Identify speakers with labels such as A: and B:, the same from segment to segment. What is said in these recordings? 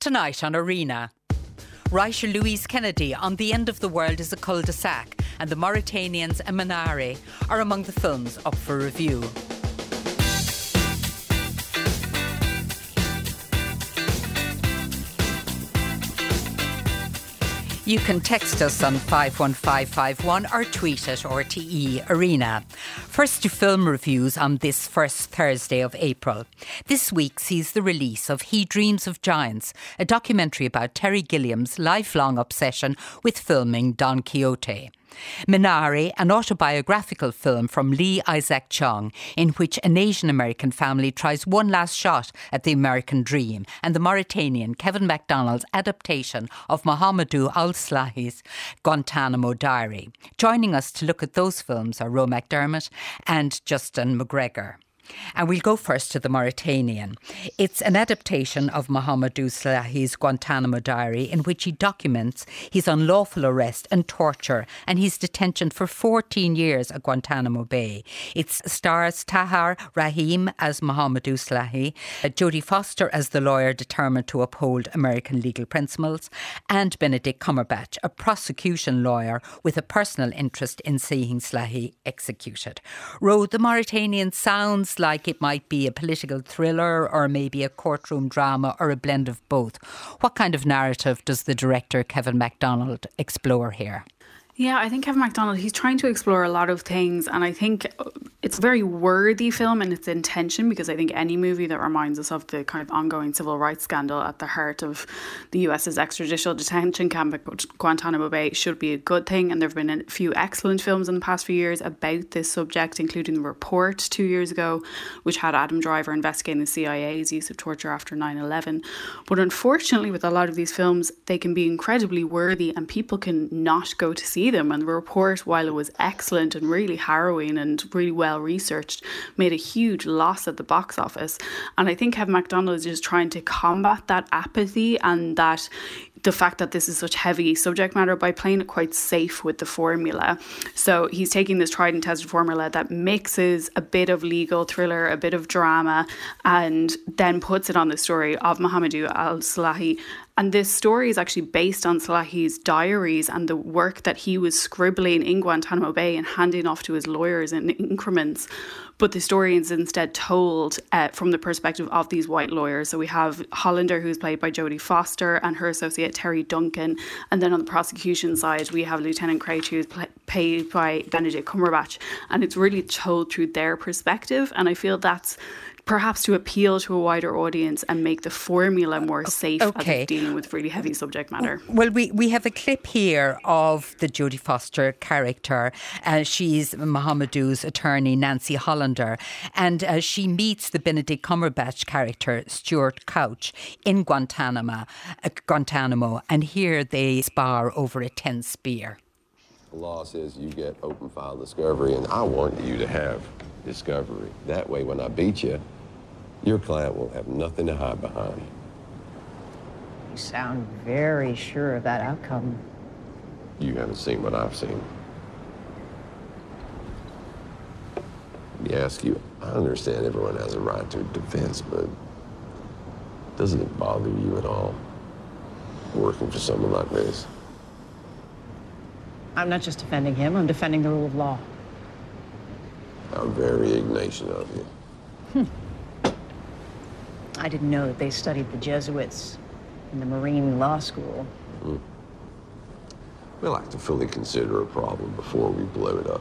A: Tonight on Arena. Writer Louise Kennedy on The End of the World is a cul-de-sac, and the Mauritanians and Minari are among the films up for review. You can text us on 51551 or tweet at RTE Arena. First to film reviews on this first Thursday of April. This week sees the release of He Dreams of Giants, a documentary about Terry Gilliam's lifelong obsession with filming Don Quixote. Minari, an autobiographical film from Lee Isaac Chung, in which an Asian American family tries one last shot at the American dream, and the Mauritanian Kevin MacDonald's adaptation of Mohamedou Al-Slahi's Guantanamo Diary. Joining us to look at those films are Ro McDermott and Justin McGregor. And we'll go first to the Mauritanian. It's an adaptation of Mohamedou Slahi's Guantanamo Diary, in which he documents his unlawful arrest and torture and his detention for 14 years at Guantanamo Bay. It stars Tahar Rahim as Mohamedou Slahi, Jodie Foster as the lawyer determined to uphold American legal principles, and Benedict Cumberbatch, a prosecution lawyer with a personal interest in seeing Slahi executed. Ro, the Mauritanian sounds like it might be a political thriller or maybe a courtroom drama or a blend of both. What kind of narrative does the director Kevin MacDonald explore here?
B: Yeah, I think Kevin MacDonald, he's trying to explore a lot of things, and I think it's a very worthy film in its intention, because I think any movie that reminds us of the kind of ongoing civil rights scandal at the heart of the US's extrajudicial detention camp at Guantanamo Bay should be a good thing, and there have been a few excellent films in the past few years about this subject, including The Report 2 years ago, which had Adam Driver investigating the CIA's use of torture after 9/11. But unfortunately, with a lot of these films, they can be incredibly worthy and people can not go to see them. And The Report, while it was excellent and really harrowing and really well researched, made a huge loss at the box office. And I think Kevin MacDonald is just trying to combat that apathy and that the fact that this is such heavy subject matter by playing it quite safe with the formula. So he's taking this tried and tested formula that mixes a bit of legal thriller, a bit of drama, and then puts it on the story of Mohamedou Al-Slahi. And this story is actually based on Slahi's diaries and the work that he was scribbling in Guantanamo Bay and handing off to his lawyers in increments. But the story is instead told from the perspective of these white lawyers. So we have Hollander, who's played by Jodie Foster, and her associate Terry Duncan. And then on the prosecution side, we have Lieutenant Crouch, who's played by Benedict Cumberbatch. And it's really told through their perspective. And I feel that's perhaps to appeal to a wider audience and make the formula more safe as it's dealing with really heavy subject matter.
A: Well, we have a clip here of the Jodie Foster character. She's Mohamedou's attorney, Nancy Hollander, and she meets the Benedict Cumberbatch character, Stuart Couch, in Guantanamo, and here they spar over a tense beer.
C: The law says you get open file discovery, and I want you to have discovery. That way, when I beat you, your client will have nothing to hide behind.
D: You sound very sure of that outcome.
C: You haven't seen what I've seen. Let me ask you, I understand everyone has a right to defense, but doesn't it bother you at all working for someone like this?
D: I'm not just defending him, I'm defending the rule of law.
C: How very Ignatian of you.
D: I didn't know that they studied the Jesuits in the Marine Law School.
C: We like to fully consider a problem before we blow it up.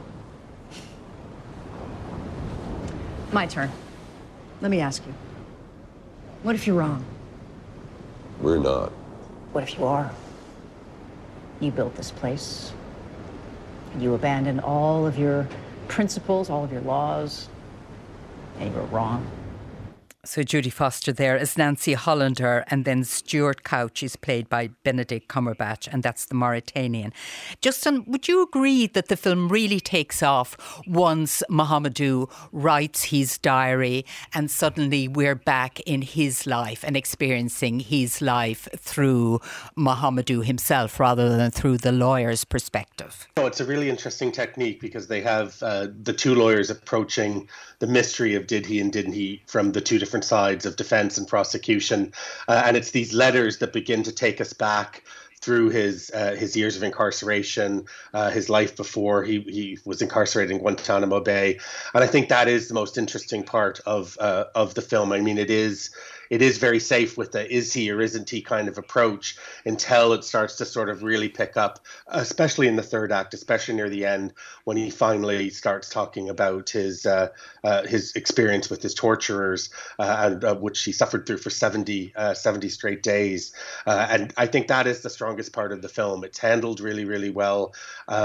D: My turn. Let me ask you. What if you're wrong?
C: We're not.
D: What if you are? You built this place. You abandoned all of your principles, all of your laws, and you were wrong.
A: So Jodie Foster there as Nancy Hollander, and then Stuart Couch is played by Benedict Cumberbatch, and that's the Mauritanian. Justin, would you agree that the film really takes off once Mohamedou writes his diary and suddenly we're back in his life and experiencing his life through Mohamedou himself rather than through the lawyer's perspective?
E: Oh, it's a really interesting technique because they have the two lawyers approaching the mystery of did he and didn't he from the two different different sides of defense and prosecution. And it's these letters that begin to take us back through his years of incarceration, his life before he was incarcerated in Guantanamo Bay, and I think that is the most interesting part of the film. I mean, it is very safe with the is he or isn't he kind of approach until it starts to sort of really pick up, especially in the third act, especially near the end when he finally starts talking about his experience with his torturers, and which he suffered through for 70 straight days. And I think that is the strongest part of the film. It's handled really, really well.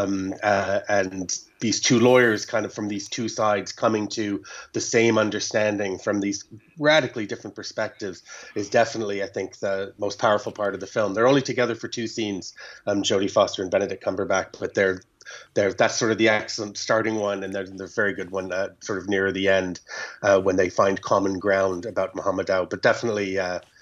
E: And these two lawyers kind of from these two sides coming to the same understanding from these radically different perspectives is definitely, I think, the most powerful part of the film. They're only together for two scenes, Jodie Foster and Benedict Cumberbatch, but that's sort of the excellent starting one, and they're very good one sort of near the end when they find common ground about Mohammed Daoud. But definitely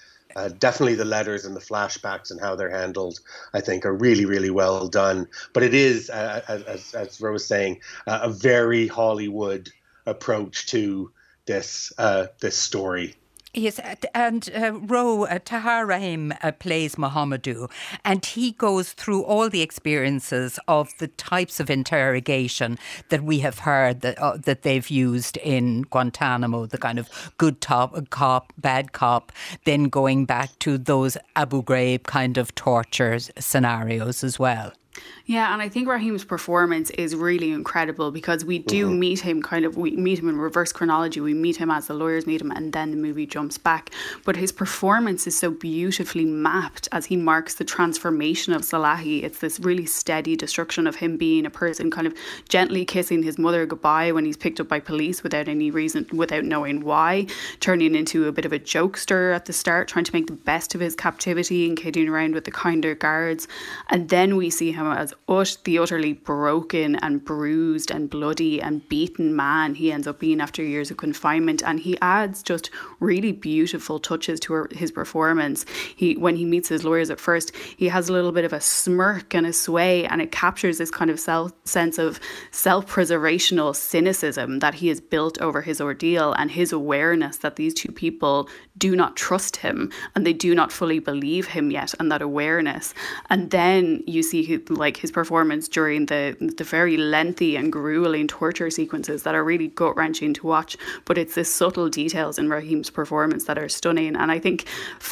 E: the letters and the flashbacks and how they're handled, I think, are really, really well done. But it is, as Ro was saying, a very Hollywood approach to this story.
A: Yes, and Tahar Rahim plays Mohamedou, and he goes through all the experiences of the types of interrogation that we have heard that they've used in Guantanamo, the kind of good cop, bad cop, then going back to those Abu Ghraib kind of torture scenarios as well.
B: Yeah, and I think Rahim's performance is really incredible because we do meet him we meet him in reverse chronology. We meet him as the lawyers meet him, and then the movie jumps back. But his performance is so beautifully mapped as he marks the transformation of Salahi. It's this really steady destruction of him being a person kind of gently kissing his mother goodbye when he's picked up by police without any reason, without knowing why, turning into a bit of a jokester at the start, trying to make the best of his captivity and kidding around with the kinder guards. And then we see him as the utterly broken and bruised and bloody and beaten man he ends up being after years of confinement. And he adds just really beautiful touches to his performance. When he meets his lawyers at first, he has a little bit of a smirk and a sway, and it captures this kind of sense of self-preservational cynicism that he has built over his ordeal, and his awareness that these two people do not trust him and they do not fully believe him yet, and that awareness. And then you see his performance during the very lengthy and grueling torture sequences that are really gut-wrenching to watch, but it's the subtle details in Rahim's performance that are stunning. And I think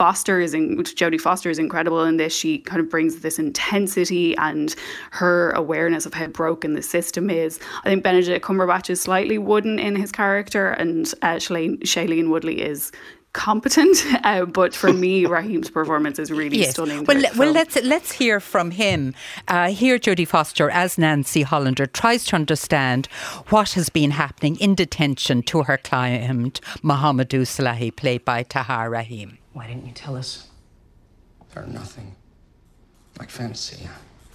B: Jodie Foster is incredible in this. She kind of brings this intensity and her awareness of how broken the system is. I think Benedict Cumberbatch is slightly wooden in his character, and Shailene Woodley is competent, but for me, Rahim's performance is really stunning.
A: Well, let's hear from him. Here, Jodie Foster as Nancy Hollander tries to understand what has been happening in detention to her client Mohamedou Salahi, played by Tahar Rahim.
F: Why didn't you tell us?
G: Or nothing. Like fantasy.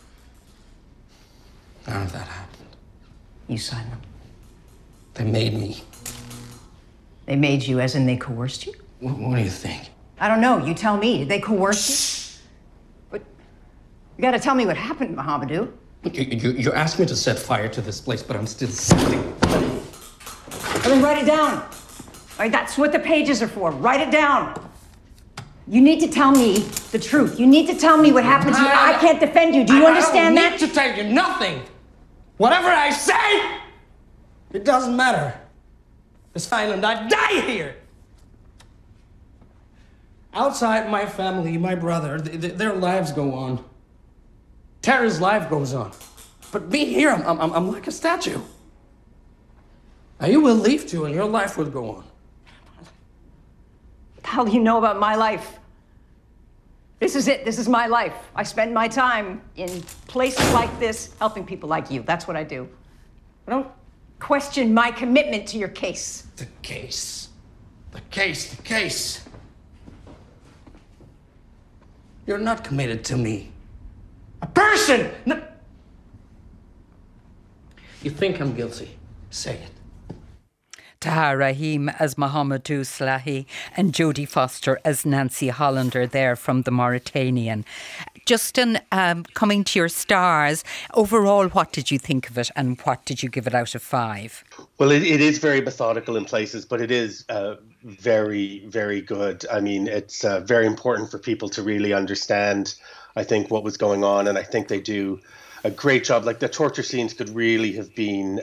G: None of that happened.
F: You signed them.
G: They made me.
F: They made you, as in they coerced you?
G: What do you think?
F: I don't know. You tell me. Did they coerce you? But you got to tell me what happened, Mohamedou.
G: You asked me to set fire to this place, but I'm still sitting.
F: Then write it down. All right, that's what the pages are for. Write it down. You need to tell me the truth. You need to tell me what happened to you. I can't defend you. Do you understand that?
G: I don't need to tell you nothing. Whatever I say, it doesn't matter. This island, I die here. Outside my family, my brother, their lives go on. Tara's life goes on. But me here, I'm like a statue. Now you will leave too, and your life will go on.
F: What the hell do you know about my life? This is it. This is my life. I spend my time in places like this, helping people like you. That's what I do. I don't question my commitment to your case.
G: The case. The case. You're not committed to me. A person! No. You think I'm guilty? Say it.
A: Tahar Rahim as Mohamedou Salahi and Jodie Foster as Nancy Hollander there from The Mauritanian. Justin, coming to your stars, overall, what did you think of it and what did you give it out of 5?
E: Well, it is very methodical in places, but it is very, very good. I mean, it's very important for people to really understand, I think, what was going on. And I think they do a great job. Like the torture scenes could really have been,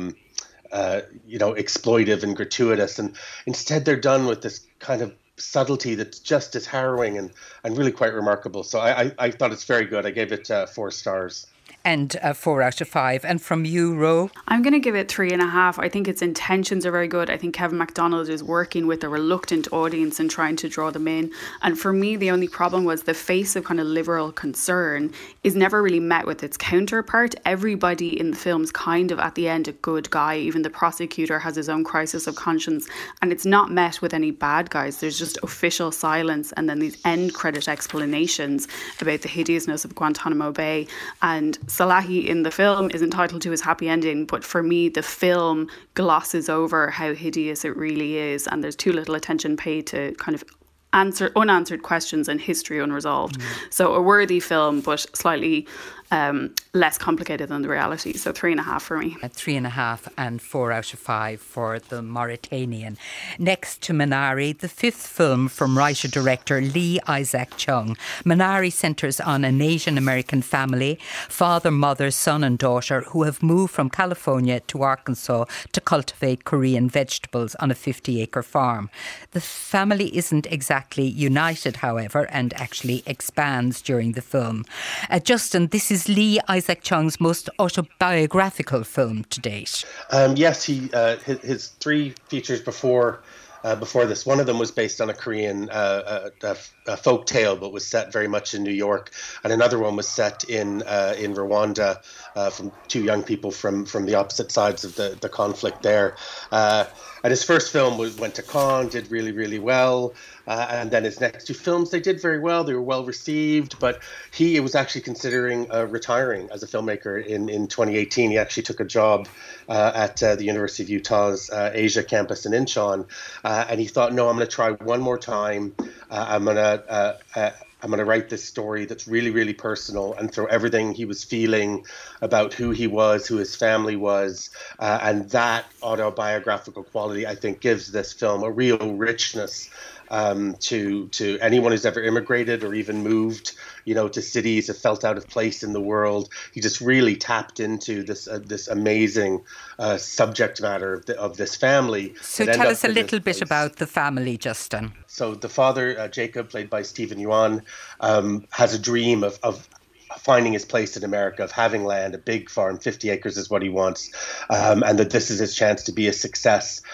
E: exploitive and gratuitous. And instead they're done with this kind of subtlety that's just as harrowing and really quite remarkable. So I thought it's very good. I gave it 4 stars.
A: And 4 out of 5. And from you, Ro?
B: I'm going to give it 3.5. I think its intentions are very good. I think Kevin MacDonald is working with a reluctant audience and trying to draw them in. And for me, the only problem was the face of kind of liberal concern is never really met with its counterpart. Everybody in the film's kind of at the end a good guy. Even the prosecutor has his own crisis of conscience. And it's not met with any bad guys. There's just official silence and then these end credit explanations about the hideousness of Guantanamo Bay. And Salahi in the film is entitled to his happy ending, but for me the film glosses over how hideous it really is, and there's too little attention paid to kind of unanswered questions and history unresolved. So a worthy film, but slightly less complicated than the reality. So 3.5 for me.
A: 3.5 and 4 out of 5 for the Mauritanian. Next to Minari, the 5th film from writer-director Lee Isaac Chung. Minari centres on an Asian American family, father, mother, son and daughter, who have moved from California to Arkansas to cultivate Korean vegetables on a 50-acre farm. The family isn't exactly united, however, and actually expands during the film. Justin, this is Lee Isaac Chung's most autobiographical film to date.
E: Yes, his 3 features before this. One of them was based on a Korean folk tale, but was set very much in New York, and another one was set in Rwanda, from 2 young people from the opposite sides of the conflict there. And his first film went to Cannes, did really, really well. And then his next 2 films, they did very well. They were well received, but he was actually considering retiring as a filmmaker in 2018. He actually took a job at the University of Utah's Asia campus in Incheon. And he thought, no, I'm going to try one more time. I'm going to write this story that's really, really personal and throw everything he was feeling about who he was, who his family was. And that autobiographical quality, I think, gives this film a real richness to anyone who's ever immigrated or even moved, to cities, have felt out of place in the world. He just really tapped into this amazing subject matter of this family.
A: So tell us a little bit about the family, Justin.
E: So the father, Jacob, played by Stephen Yuan, has a dream of finding his place in America, of having land, a big farm, 50 acres is what he wants, and that this is his chance to be a success.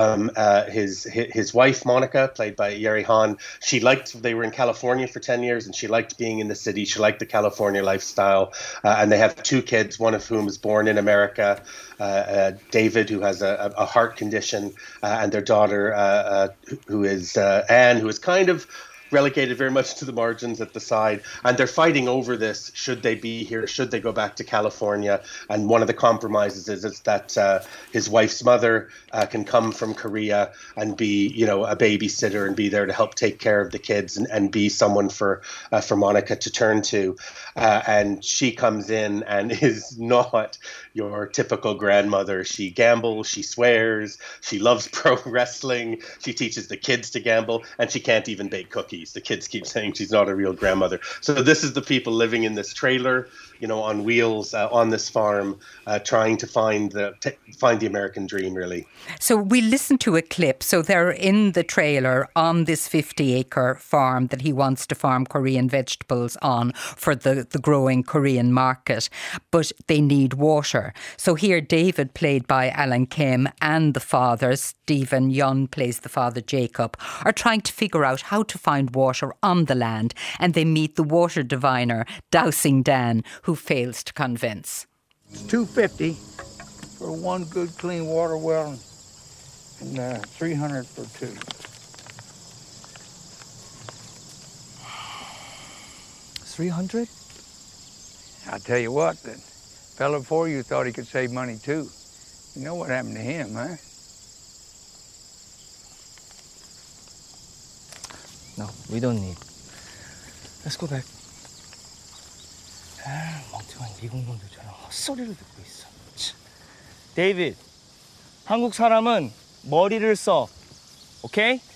E: His wife, Monica, played by Yeri Han, they were in California for 10 years and she liked being in the city. She liked the California lifestyle. And they have 2 kids, one of whom was born in America, David, who has a heart condition, and their daughter, who is Anne, who is kind of relegated very much to the margins at the side, and they're fighting over this. Should they be here? Should they go back to California? And one of the compromises is that his wife's mother can come from Korea and be, a babysitter and be there to help take care of the kids and be someone for Monica to turn to. And she comes in and is not your typical grandmother. She gambles, she swears, she loves pro wrestling, she teaches the kids to gamble, and she can't even bake cookies. The kids keep saying she's not a real grandmother. So this is the people living in this trailer, on wheels, on this farm, trying to find the American dream, really.
A: So we listened to a clip. So they're in the trailer on this 50-acre farm that he wants to farm Korean vegetables on for the growing Korean market. But they need water. So here David, played by Alan Kim, and the father, Stephen Yeun, plays the father, Jacob, are trying to figure out how to find water on the land. And they meet the water diviner, Dowsing Dan, who fails to convince.
H: It's $250 for 1 good clean water well and $300 for 2. $300? I'll tell you what, the fella before you thought he could save money too. You know what happened to him, huh?
I: No, we don't need. Let's go back. 멍청한 미국 놈들처럼 헛소리를 듣고 있어. 데이비드, 한국 사람은 머리를 써. 오케이?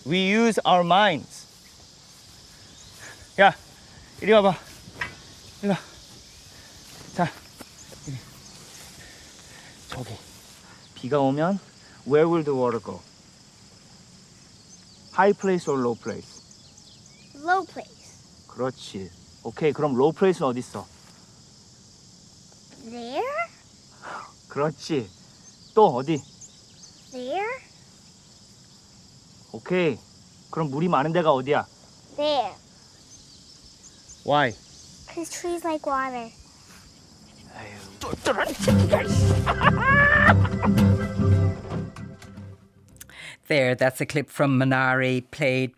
I: We use our minds. 야, 이리 와봐. 이리 와. 자, 이리. 저기. 비가 오면 where will the water go? High place or low place?
J: Low place.
I: 그렇지. 오케이, 그럼 low place는 어디 있어?
J: There?
I: 그렇지. 또 어디?
J: There?
I: 오케이. 그럼 물이 많은 데가 어디야?
J: There.
I: Why?
J: Because trees like water.
A: There, that's a clip from Minari, played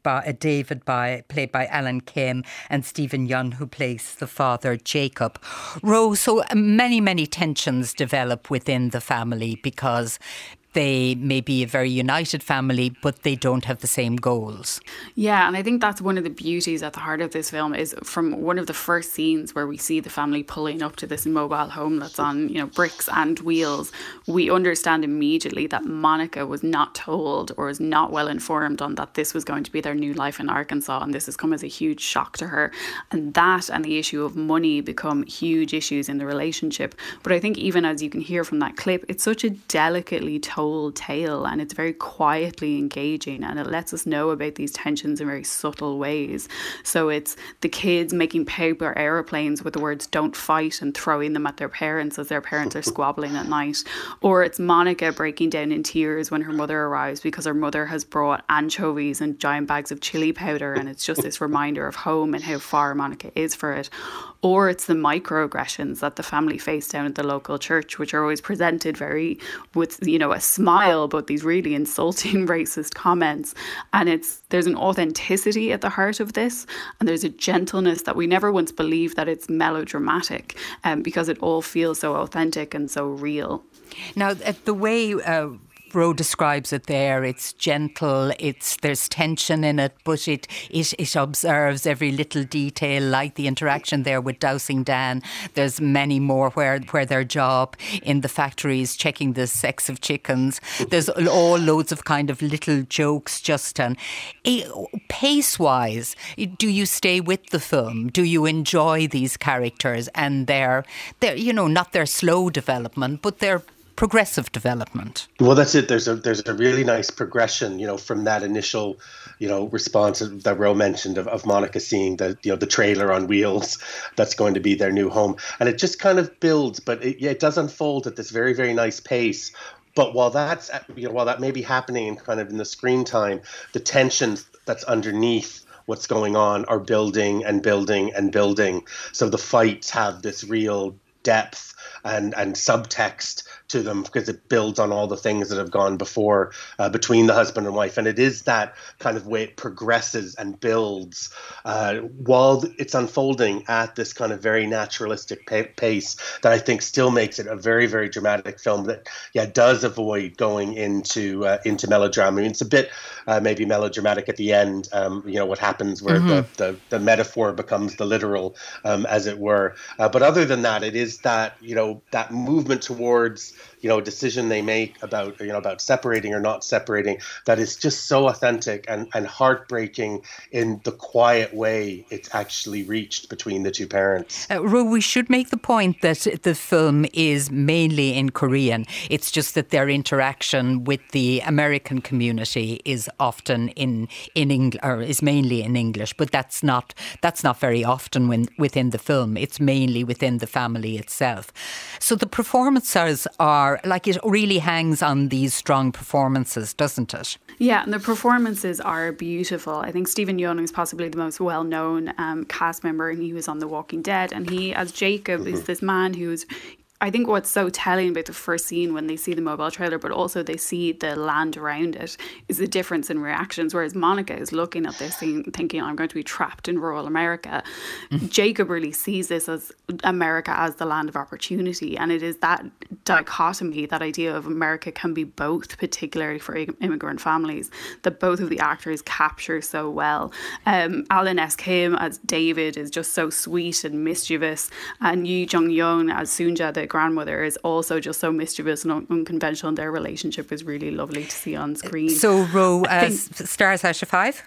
A: by Alan Kim, and Stephen Yeun, who plays the father, Jacob. Rose, so many tensions develop within the family because they may be a very united family, but they don't have the same goals.
B: Yeah, and I think that's one of the beauties at the heart of this film is from one of the first scenes where we see the family pulling up to this mobile home that's on, bricks and wheels. We understand immediately that Monica was not told or was not well informed on that this was going to be their new life in Arkansas, and this has come as a huge shock to her. And that and the issue of money become huge issues in the relationship. But I think even as you can hear from that clip, it's such a delicately told tale, and it's very quietly engaging, and it lets us know about these tensions in very subtle ways. So it's the kids making paper aeroplanes with the words "don't fight" and throwing them at their parents as their parents are squabbling at night, or it's Monica breaking down in tears when her mother arrives because her mother has brought anchovies and giant bags of chili powder, and it's just this reminder of home and how far Monica is for it. Or it's the microaggressions that the family face down at the local church, which are always presented very with, a smile, but these really insulting racist comments. And there's an authenticity at the heart of this, and there's a gentleness that we never once believed that it's melodramatic, because it all feels so authentic and so real.
A: Now, the way Ro describes it there, it's gentle, there's tension in it, but it observes every little detail, like the interaction there with Dowsing Dan. There's many more where their job in the factory is checking the sex of chickens. There's all loads of kind of little jokes, Justin. Pace-wise, do you stay with the film? Do you enjoy these characters and their not their slow development, but their progressive development?
E: Well, that's it. There's a really nice progression, from that initial, response that Ro mentioned of Monica seeing the trailer on wheels that's going to be their new home, and it just kind of builds, but it does unfold at this very, very nice pace. But while that may be happening in kind of in the screen time, the tension that's underneath what's going on are building and building and building. So the fights have this real depth and subtext to them because it builds on all the things that have gone before between the husband and wife. And it is that kind of way it progresses and builds while it's unfolding at this kind of very naturalistic pace that I think still makes it a very, very dramatic film that, does avoid going into melodrama. I mean, it's a bit maybe melodramatic at the end, what happens where the metaphor becomes the literal, as it were. But other than that, it is that, that movement towards, a decision they make about, about separating or not separating that is just so authentic and heartbreaking in the quiet way it's actually reached between the two parents.
A: Ro, we should make the point that the film is mainly in Korean. It's just that their interaction with the American community is often in English, or is mainly in English, but that's not very often within the film. It's mainly within the family itself. So the performances are, like, it really hangs on these strong performances, doesn't it?
B: Yeah, and the performances are beautiful. I think Stephen Yeun is possibly the most well-known cast member, and he was on The Walking Dead. And he, as Jacob, is this man who's, I think what's so telling about the first scene when they see the mobile trailer, but also they see the land around it, is the difference in reactions. Whereas Monica is looking at this scene thinking, I'm going to be trapped in rural America. Jacob really sees this as America as the land of opportunity. And it is that dichotomy, that idea of America can be both, particularly for immigrant families, that both of the actors capture so well. Alan S. Kim as David is just so sweet and mischievous, and Yu Jung-yoon as Sunja, the grandmother, is also just so mischievous and unconventional, and their relationship is really lovely to see on screen.
A: So, Ro, stars out of 5?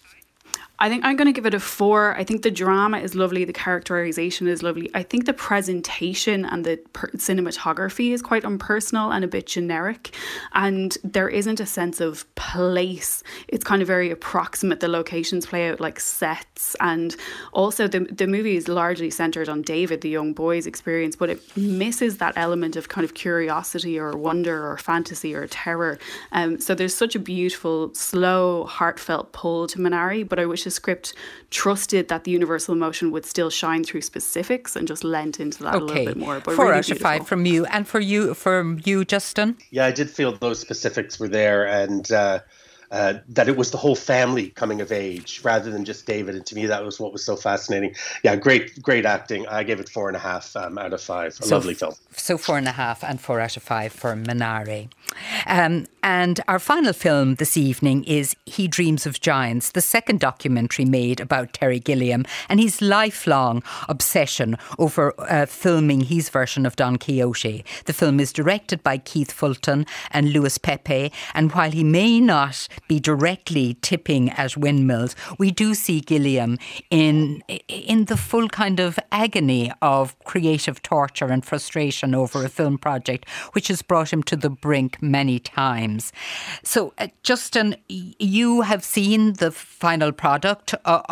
B: I think I'm going to give it a 4. I think the drama is lovely. The characterization is lovely. I think the presentation and the cinematography is quite impersonal and a bit generic. And there isn't a sense of place. It's kind of very approximate. The locations play out like sets. And also the movie is largely centered on David, the young boy's experience, but it misses that element of kind of curiosity or wonder or fantasy or terror. So there's such a beautiful, slow, heartfelt pull to Minari, but I wish the script trusted that the universal emotion would still shine through specifics and just lent into that a little bit more. But
A: 4
B: really
A: out of 5 from you. And from you, Justin?
E: Yeah, I did feel those specifics were there, and that it was the whole family coming of age rather than just David. And to me, that was what was so fascinating. Yeah, great acting. I gave it 4.5 out of 5. Lovely film.
A: So 4.5 and 4 out of 5 for Minari. And our final film this evening is He Dreams of Giants, the second documentary made about Terry Gilliam and his lifelong obsession over filming his version of Don Quixote. The film is directed by Keith Fulton and Louis Pepe, and while he may not be directly tipping at windmills, we do see Gilliam in the full kind of agony of creative torture and frustration over a film project which has brought him to the brink many times. So, Justin, you have seen the final product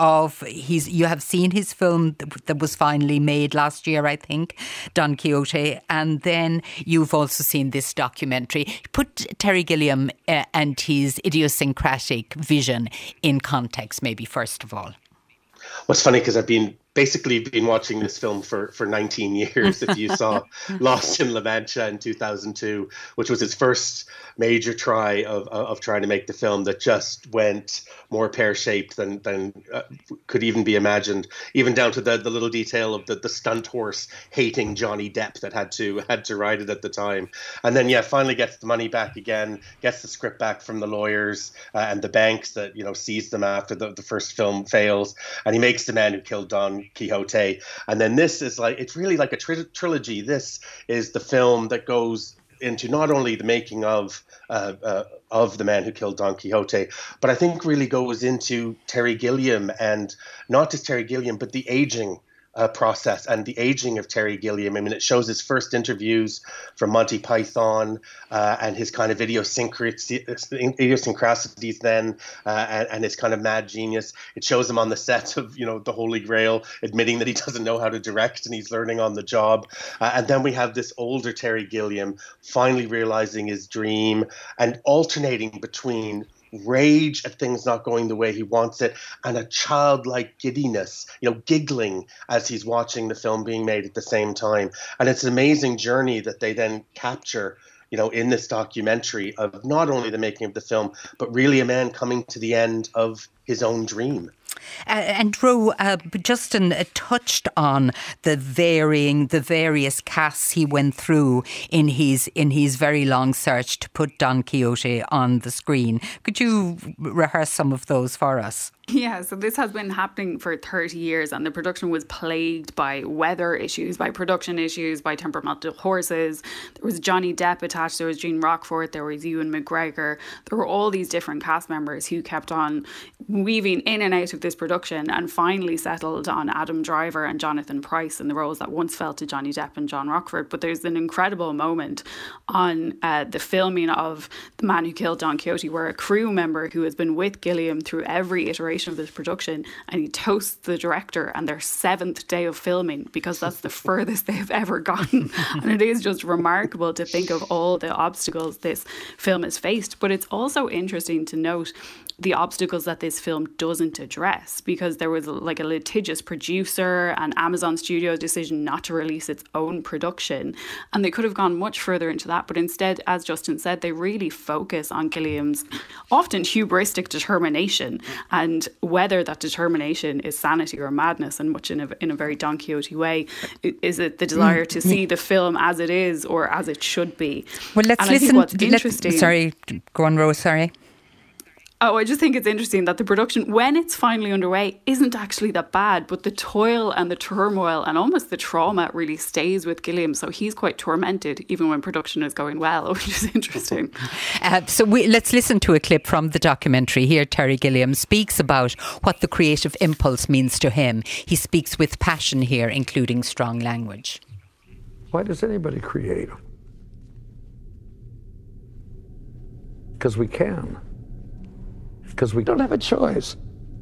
A: you have seen his film that was finally made last year, I think, Don Quixote, and then you've also seen this documentary. Put Terry Gilliam and his idiosyncratic vision in context, maybe, first of all.
E: Well, it's funny because I've been watching this film for 19 years. If you saw Lost in La Mancha in 2002, which was his first major try of trying to make the film that just went more pear-shaped than could even be imagined, even down to the little detail of the stunt horse hating Johnny Depp that had to ride it at the time. And then, finally gets the money back again, gets the script back from the lawyers and the banks that, seized them after the first film fails. And he makes The Man Who Killed Don Quixote. And then this is it's really like a trilogy. This is the film that goes into not only the making of The Man Who Killed Don Quixote, but I think really goes into Terry Gilliam, and not just Terry Gilliam, but the aging process and the aging of Terry Gilliam. I mean, it shows his first interviews from Monty Python and his kind of idiosyncrasies then and his kind of mad genius. It shows him on the set of, The Holy Grail, admitting that he doesn't know how to direct and he's learning on the job. And then we have this older Terry Gilliam finally realizing his dream and alternating between rage at things not going the way he wants it and a childlike giddiness, giggling as he's watching the film being made at the same time. And it's an amazing journey that they then capture, in this documentary of not only the making of the film, but really a man coming to the end of his own dream.
A: And Ro, Justin touched on the various casts he went through in his very long search to put Don Quixote on the screen. Could you rehearse some of those for us?
B: Yeah, so this has been happening for 30 years and the production was plagued by weather issues, by production issues, by temperamental horses. There was Johnny Depp attached, there was Gene Rockford, there was Ewan McGregor. There were all these different cast members who kept on weaving in and out of this production and finally settled on Adam Driver and Jonathan Pryce in the roles that once fell to Johnny Depp and John Rockford. But there's an incredible moment on the filming of The Man Who Killed Don Quixote where a crew member who has been with Gilliam through every iteration of this production, and he toasts the director and their 7th day of filming because that's the furthest they've ever gotten. And it is just remarkable to think of all the obstacles this film has faced. But it's also interesting to note the obstacles that this film doesn't address, because there was a litigious producer and Amazon Studios' decision not to release its own production, and they could have gone much further into that, but instead, as Justin said, they really focus on Gilliam's often hubristic determination and and whether that determination is sanity or madness, and much in a very Don Quixote way. Is it the desire to see the film as it is or as it should be?
A: Well, let's listen.
B: What's interesting.
A: Sorry, go on, Rose. Sorry.
B: Oh, I just think it's interesting that the production, when it's finally underway, isn't actually that bad, but the toil and the turmoil and almost the trauma really stays with Gilliam. So he's quite tormented even when production is going well, which is interesting.
A: Let's listen to a clip from the documentary. Here, Terry Gilliam speaks about what the creative impulse means to him. He speaks with passion here, including strong language.
K: Why does anybody create? Because we can. Because we don't have a choice.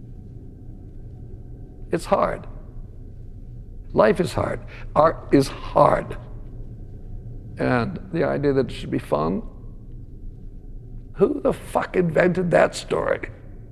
K: It's hard. Life is hard. Art is hard. And the idea that it should be fun? Who the fuck invented that story?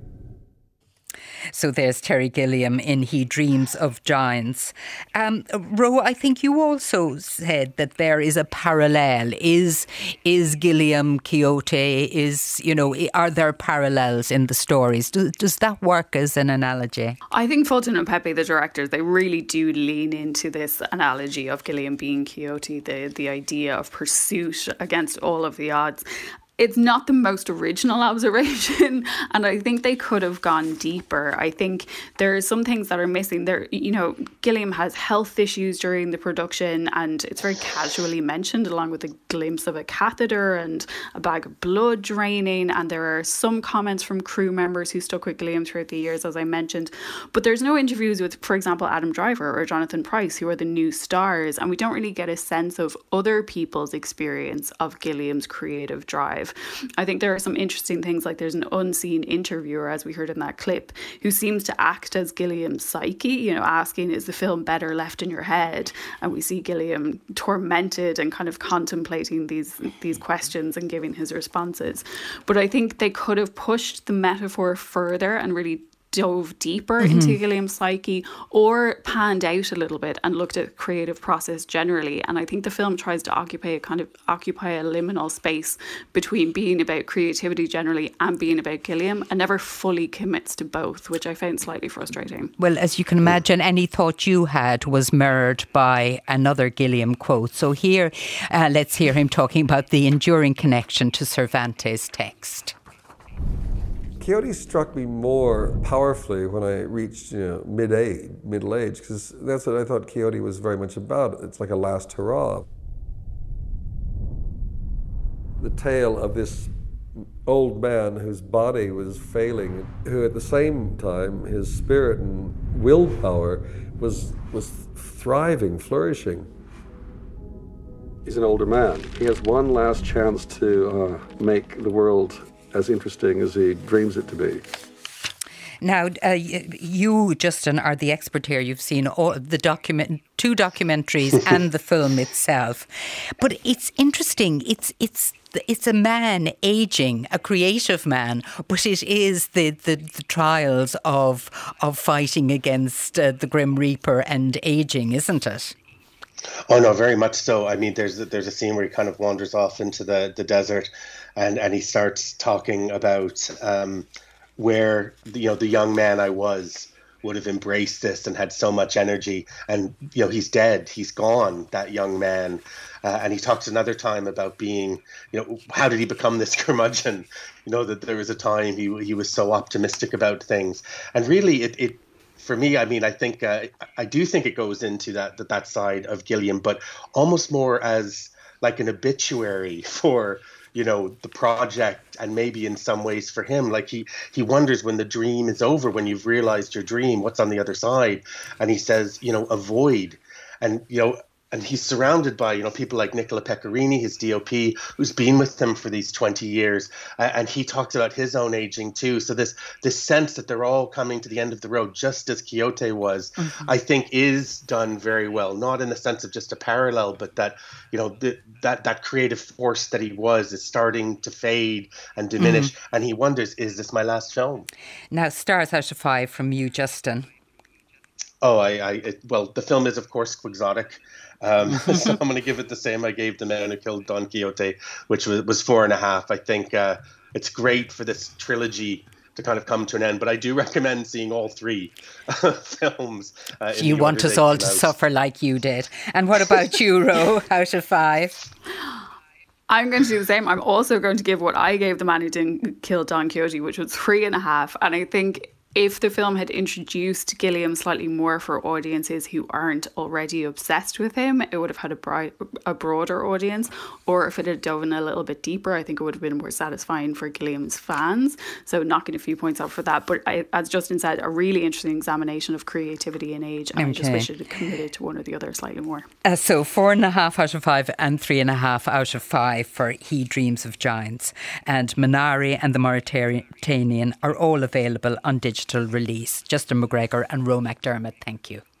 A: So there's Terry Gilliam in He Dreams of Giants. Ro, I think you also said that there is a parallel. Is Gilliam Quixote, are there parallels in the stories? Does that work as an analogy?
B: I think Fulton and Pepe, the directors, they really do lean into this analogy of Gilliam being Quixote, the idea of pursuit against all of the odds. It's not the most original observation, and I think they could have gone deeper. I think there are some things that are missing. Gilliam has health issues during the production, and it's very casually mentioned, along with a glimpse of a catheter and a bag of blood draining. And there are some comments from crew members who stuck with Gilliam throughout the years, as I mentioned. But there's no interviews with, for example, Adam Driver or Jonathan Pryce, who are the new stars, and we don't really get a sense of other people's experience of Gilliam's creative drive. I think there are some interesting things, like there's an unseen interviewer, as we heard in that clip, who seems to act as Gilliam's psyche, asking, is the film better left in your head? And we see Gilliam tormented and kind of contemplating these questions and giving his responses. But I think they could have pushed the metaphor further and really dove deeper into Gilliam's psyche, or panned out a little bit and looked at creative process generally. And I think the film tries to occupy a liminal space between being about creativity generally and being about Gilliam, and never fully commits to both, which I found slightly frustrating.
A: Well, as you can imagine, any thought you had was mirrored by another Gilliam quote. So here, let's hear him talking about the enduring connection to Cervantes' text.
K: Quixote struck me more powerfully when I reached middle age, because that's what I thought Quixote was very much about. It's like a last hurrah. The tale of this old man whose body was failing, who at the same time his spirit and willpower was thriving, flourishing. He's an older man. He has one last chance to make the world as interesting as he dreams it to be.
A: Now, you, Justin, are the expert here. You've seen two documentaries and the film itself. But it's interesting. It's a man aging, a creative man, but it is the trials of fighting against the Grim Reaper and aging, isn't it?
E: Oh no, very much so. I mean, there's a scene where he kind of wanders off into the desert, and he starts talking about where the young man I was would have embraced this and had so much energy, and he's dead, he's gone, that young man. And he talks another time about being, how did he become this curmudgeon? That there was a time he was so optimistic about things, and really it. For me, I mean, I think I do think it goes into that side of Gilliam, but almost more as like an obituary for the project, and maybe in some ways for him, like he wonders when the dream is over, when you've realized your dream, what's on the other side, and he says, avoid, and and he's surrounded by, people like Nicola Pecorini, his DOP, who's been with him for these 20 years. And he talks about his own aging too. So this sense that they're all coming to the end of the road, just as Quixote was, I think is done very well. Not in the sense of just a parallel, but that, that creative force that he was is starting to fade and diminish. And he wonders, is this my last film?
A: Now, stars out of 5 from you, Justin.
E: Oh, well, the film is, of course, quixotic. So I'm going to give it the same I gave The Man Who Killed Don Quixote, which was 4.5. I think it's great for this trilogy kind of come to an end. But I do recommend seeing all three films.
A: You want us all to suffer like you did. And what about you, Ro, out of 5?
B: I'm going to do the same. I'm also going to give what I gave The Man Who Didn't Kill Don Quixote, which was 3.5. And I think if the film had introduced Gilliam slightly more for audiences who aren't already obsessed with him, it would have had a broader audience. Or if it had dove in a little bit deeper, I think it would have been more satisfying for Gilliam's fans. So knocking a few points out for that. But as Justin said, a really interesting examination of creativity and age. And I just wish it had committed to one or the other slightly more.
A: So 4.5 out of 5 and 3.5 out of 5 for He Dreams of Giants. And Minari and the Mauritanian are all available on digital release. Justin McGregor and Ro McDermott, thank you.